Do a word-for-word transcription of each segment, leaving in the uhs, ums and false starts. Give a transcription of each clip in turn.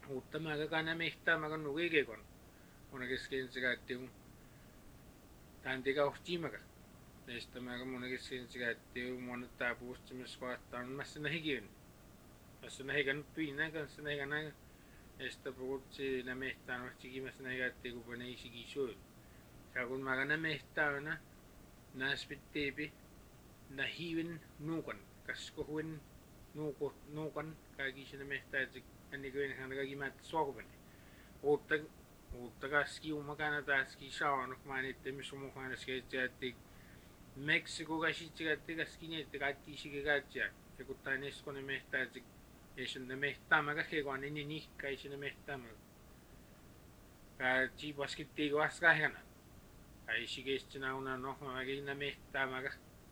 uuttamaga kana mehtaamaga nugegekon mona kesken sigaattiu taantika uhtimaga nestamaga mona kesken sigaattiu mona taapuustimis qoattaan massana higiun massana higan tuina kassana higana esta pugutsi na mehtaan wachigi massana higaatti kupane isigisuu sakun magana mehtaana naspitteepi nahiwin nuukan kaskohuin nuuko nuukan kaagisina mehtaajik anikoin hanagagi mat soogubane uutta uutta kaski umakana taaski shaanok maanitte misumukhana skeetjaatti Mexico kasitsigatti kaskineette kaattiisige kaatsia ekutaanis kone mehtaajik eisuna mehtaamaga hegoani nini kaisina mehtaamaga kaatsi baskittiigo askahana kaisigeestina una nohmagina mehtaamaga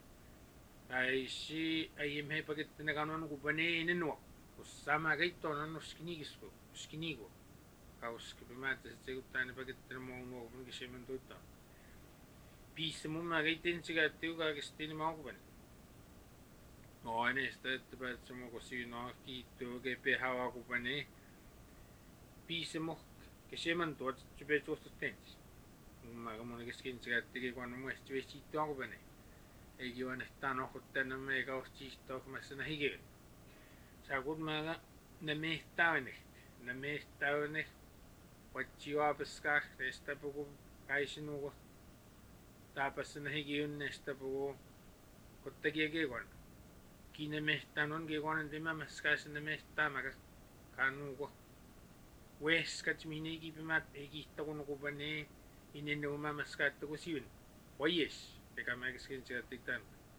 kaisi ayimhe pakittina kanon kupane nenuak sama kaito non uskinigisku uskinigo kauski pemata segutane pakittina mo mo kishemen tutta pis mumma kaitin sigattiu ka kistini mau kuban no ane stat pat mo kosino kitu ke pe hawa kupane pis mo kishemen tot chipe tostens mumma mo kiskin sigatti ke kwano mo esti to kupane ei giwan estano hottena me kaustisto masna hige sakut maga na mehtaune na mehtaune wachiwa peska esta poco kaisinu tapasna higiun esta poco kottagege gon kine mehtanon ge gon dema maskasna mehtamaga kanu go weskat minigi bimat egi takon ko bane ineno ma maskat ko siun oyes eka magiskin chatiktan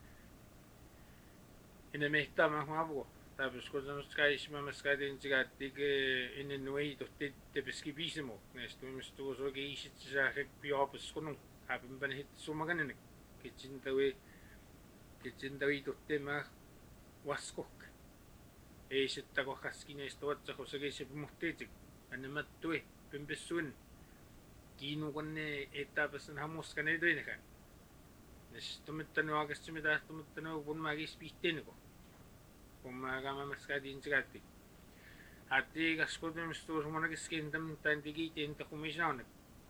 ina mehtama hawo tapos ko sa skaisma maskatin sigatik inenoi totte tepeski bismo nesto misto so ge isit sa hek piopus kono habim ban hit sumaganen kitchen tawe kitchen tawe totte ma waskok e sitta ko kaskine sto watsa ko sa ge sip muhtetik anemat tuwe pempesun kinu konne etapasan hamos kane doine kan nesto mettano agasti metasto mettano bun magis pittenko kumagama maskadin sigati ati gaskot mistur mona kiskendam tantigi tenta kumisnaun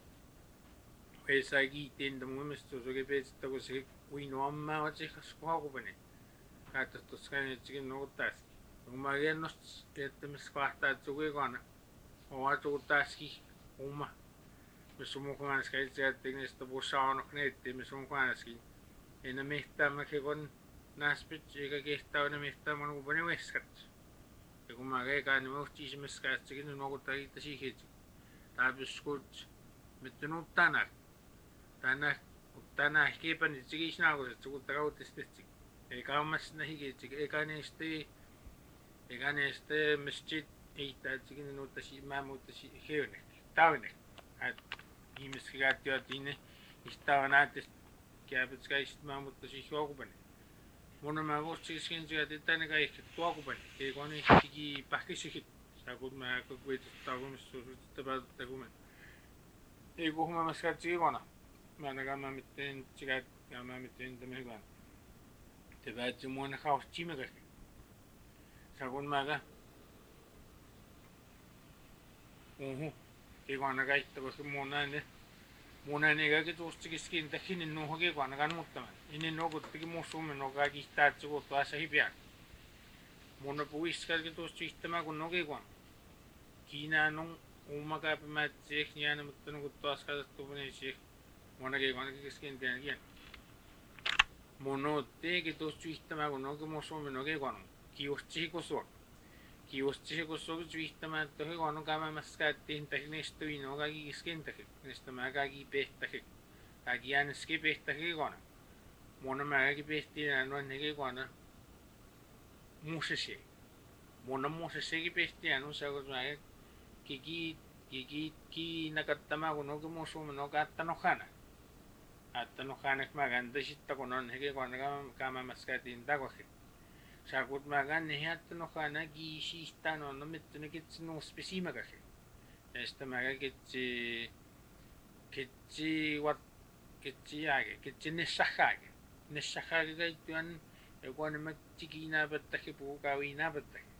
esagi tenta mo mistur so ge pesta ko se uino amma wache gasko ko bane kata to skane chikin no tas kumagenos tetta miskwata tsuge gona o ato taski uma misumo ko anas kai sigati nesto bosano knette misumo ko anaski ena mehta makekon naspit ega kehta na mehta manu bane weskat ego mage ka ni mochi smeskat chikin no ko tai tasi hit tapos skut metno tana tana tana ke pan chigi sna ko chu tagau testes e ka mas na hige chig e ka ne este e ka ne este mesjid e ta chikin no tasi mamu tasi heune tawne at imiskigat yo tine istavanat que a pescar mamu tasi hokubane mona mago chikin sigati tane ka ik tuakubane ke kone chigi pakisihit sakut ma ko kwet tagum su taba tagumen e go huma maskat chigi kona mana ga ma mitten chigat ga ma mitten tame gan te ba chimona khaw chime ga sakut ma ga uhu ke kona ga itto ko mona ne mona ne ga ke tos chigi skin ta hinin no hoge kona gan mutta ini no ko tigi mosume no ga ki sta chugo to asa hipia mona puis ka ke tos chistema ko no ge kon kina no uma ka pa mat chek nya na mutta no to as ka to bune chek mona ge kona ke skin ten gen mono te ke tos chistema ko no ke mosume no ge kon ki os chi ko so ki os chi ko so chistema to he kono ka ma maska tin ta nesto ino ga ki skin ta nesto ma ga ki pe ta ke ka ki an ski pe ta ke kona mona ma ki pe ti na no ne ke kona musese mona musese ki pe ti anu sa ko ma ki ki ki ki ki nakattama ko no ke mosume no ka ta no khana atta no khana ma ganda sitta ko no ne ke kona ka ma maska tin ta ko sakut magan ne hat no khana gi shista no no metne kits no spesima ka esta maga kitsi kitsi wat kitsi age kitsi ne shahage ne shahage ga tuan e kone mat chiki na batta ke pu ka wi na batta